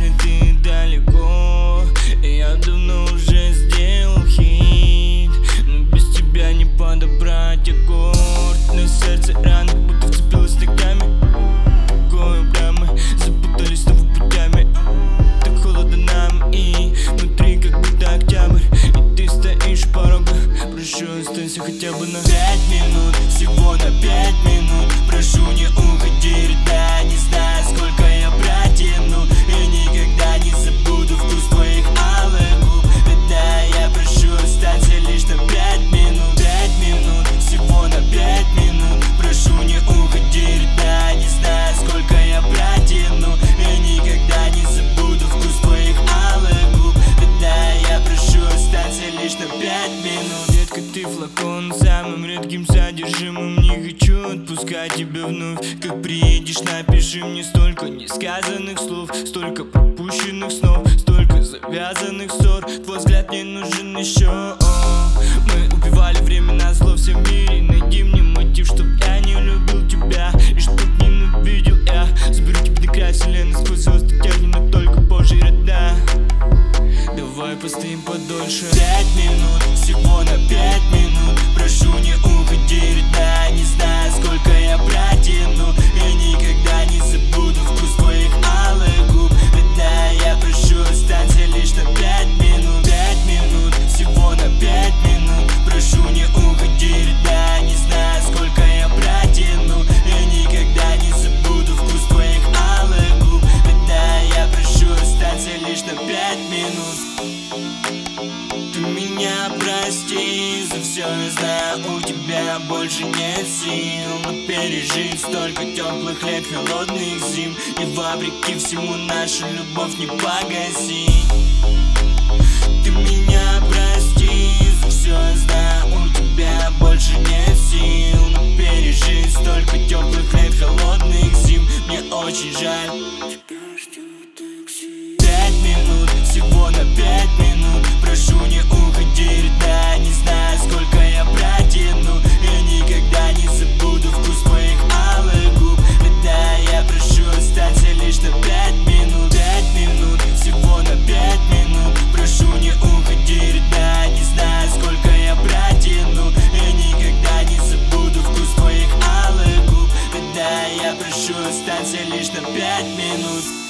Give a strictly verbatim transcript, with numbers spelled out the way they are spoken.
если ты далеко. Я давно уже сделал хит, но без тебя не подобрать аккорд. На сердце рана, будто вцепилась ногами. Такое прямо, запутались снова путями. Так холодно нам и внутри как будто октябрь. И ты стоишь у порога, прошу, останься хотя бы на пять минут. Всего на пять минут. Прошу, не уходи, рыдай, не знаю, сколько я протяну. И никогда не забуду вкус твоих алых губ. Рыдай, я прошу, останься лишь на пять минут. Пять минут, всего на пять минут. Прошу, не уходи, рыдай, не знаю, сколько я протяну. И никогда не забуду вкус твоих алых губ. Рыдай, я прошу, останься лишь на пять минут. Детка, ты флакон самым редким содержимым. Не хочу отпускать тебя вновь. Как приедешь, напиши мне столько несказанных слов, столько пропущенных снов, столько завязанных ссор. Твой взгляд мне нужен еще. О, мы убивали время на зло в всем мире. Найди мне мотив, чтоб я не любил тебя и чтоб ненавидел я. Заберу тебя на край вселенной, сквозь звезды тянет только Божьи рода. Давай постоим подольше. Пять минут, всего на пять минут. Прошу, не уходи, рыдай, не знаю, сколько я протяну. И никогда не забуду вкус твоих алых губ. Рыдай, я прошу, останься лишь на пять минут. Пять минут, всего на пять минут. Прошу, не уходи, рыдай, не знаю, сколько я протяну. И никогда не забуду вкус твоих алых губ. Рыдай, я прошу, останься лишь на пять минут. Ты меня прости за все, я знаю, у тебя больше нет сил. Но пережить столько теплых лет, холодных зим, и вопреки всему нашу любовь не погасить. Ты меня прости за все, я знаю, у тебя больше нет сил. Но пережить столько теплых лет, холодных зим, мне очень жаль. Пять минут, всего на пять минут. Прошу, не уходи, рыдай, не знаю, сколько я протяну. И никогда не забуду вкус твоих алых губ. Рыдай, я прошу, останься лишь на пять минут. Пять минут, всего на пять минут. Прошу, не уходи, рыдай, не знаю, сколько я протяну. И никогда не забуду вкус твоих алых губ. Рыдай, я прошу, останься лишь на пять минут.